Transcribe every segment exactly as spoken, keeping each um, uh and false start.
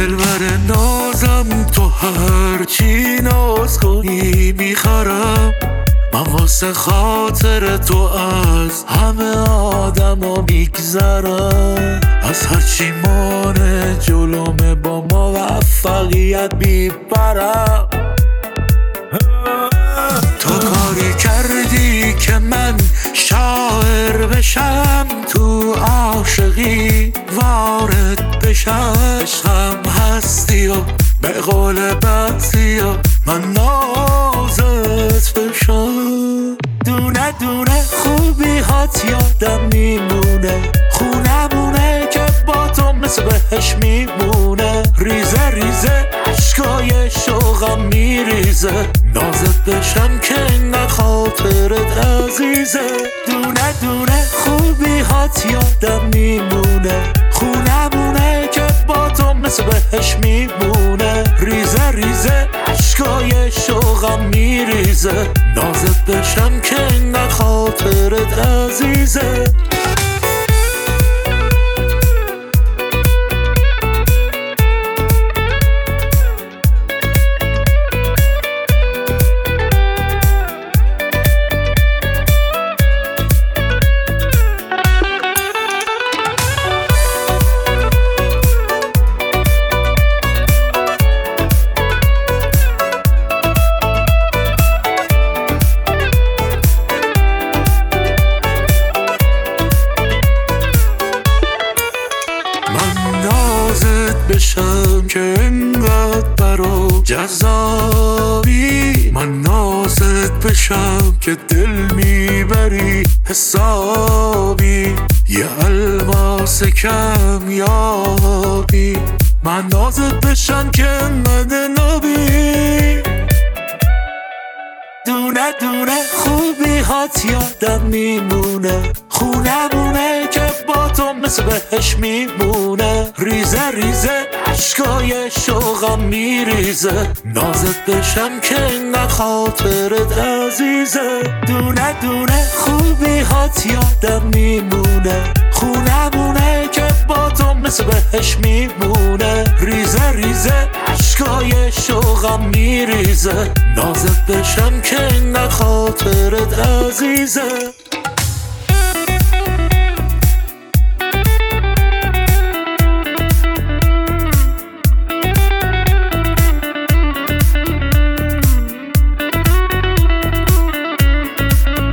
دلبر نازم، تو هرچی ناز کنی میخرم. من واسه خاطر تو از همه آدما میگذرم. از هرچی مانه جلومه با موفقیت میبرم. تو کاری کردی که من شاعر بشم، تو عاشقی وارد بشم. عشقم هستی و به قول بعضیا من نازت بشم. دونه دونه خوبی هات یادم میمونه، خونمونه که با تو مثل بهش میمونه. ریزه ریزه عشقای شوقم میریزه، نازت بشم که نه خاطرت عزیزه. دونه دونه خوبی هات یادم میمونه، خونمونه که با تو مثل بهش میمونه. ریزه ریزه عشقای شوقم میریزه، نازت بشم که نه خاطرت عزیزه. بشم که انقدر برا جذابی. من نازت بشم که دل میبری حسابی. یه الماس کم یابی. من نازت بشم که انقدر نابی. دونه دونه خوبی هات یادم میمونه، خونمونه که با تو مثل بهش میمونه. ریزه ریزه عشقای شوقم میریزه، نازت بشم که نه خاطرت عزیزه. دونه دونه خوبی هات یادم میمونه، خونمونه که با تو مثل بهش میمونه. ریزه ریزه عشقای شوقم میریزه، نازت بشم که نه خاطرت عزیزه.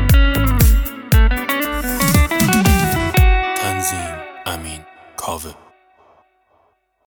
تنظیم امین کاوه.